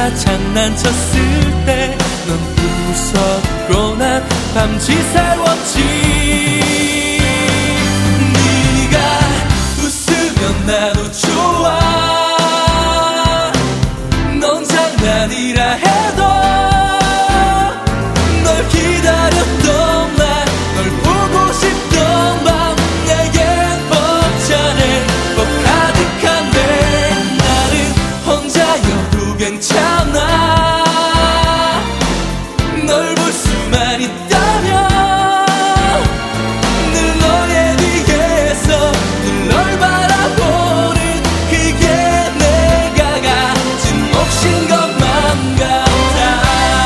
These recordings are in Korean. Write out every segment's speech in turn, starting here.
네가 장난쳤을 때 넌 웃었고 난 밤지새웠지. 네가 웃으면 나도 좋아. 넌 장난이라 해도 널 기다렸던 날, 널 보고 싶던 밤, 내겐 벅차네 꼭 가득한 내 나는 혼자여도 괜찮아. 널 볼 수만 있다면 늘 너의 뒤에서 늘 널 바라보는 그게 내가 가진 몫인 것만 같아.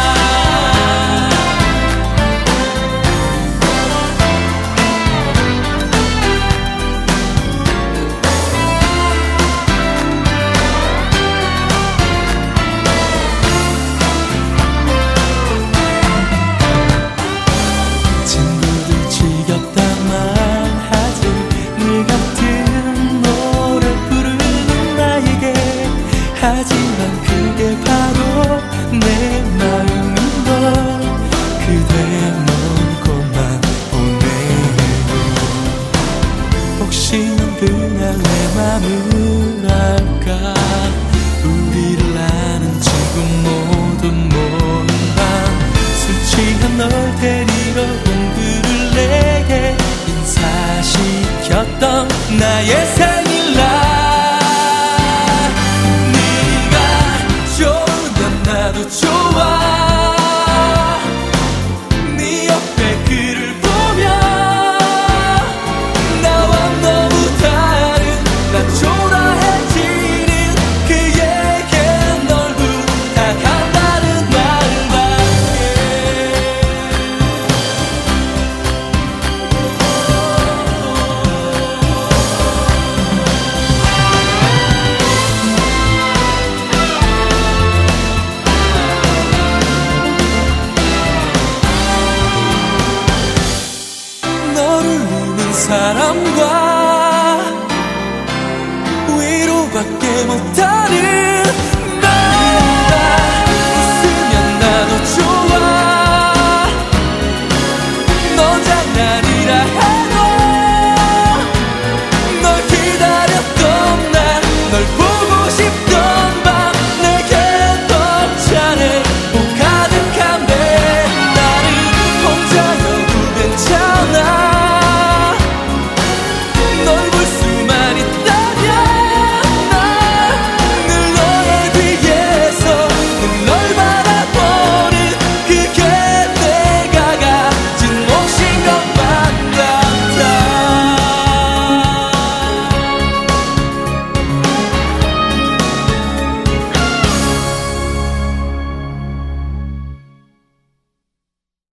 친구들 지겹다 말하지. 늘 같은 노래 부르는 나에게. 하지만 그게 바로 내 마음인걸. 그대 먼 곳만 보내고 혹시 넌 그날 내 맘을 알까. 우리를 아는 지금 모두 모른 밤 술 취한 널 데리러 온 그를 내게 인사시켰던 나의 생일날. 네가 좋으면 나도 좋아. 네 옆에 그를 보면 나와 너무 다른 난 초라해지는 그에게 널 부탁한다는 말밖에. 너를 위는 사람과 위로밖에 못하는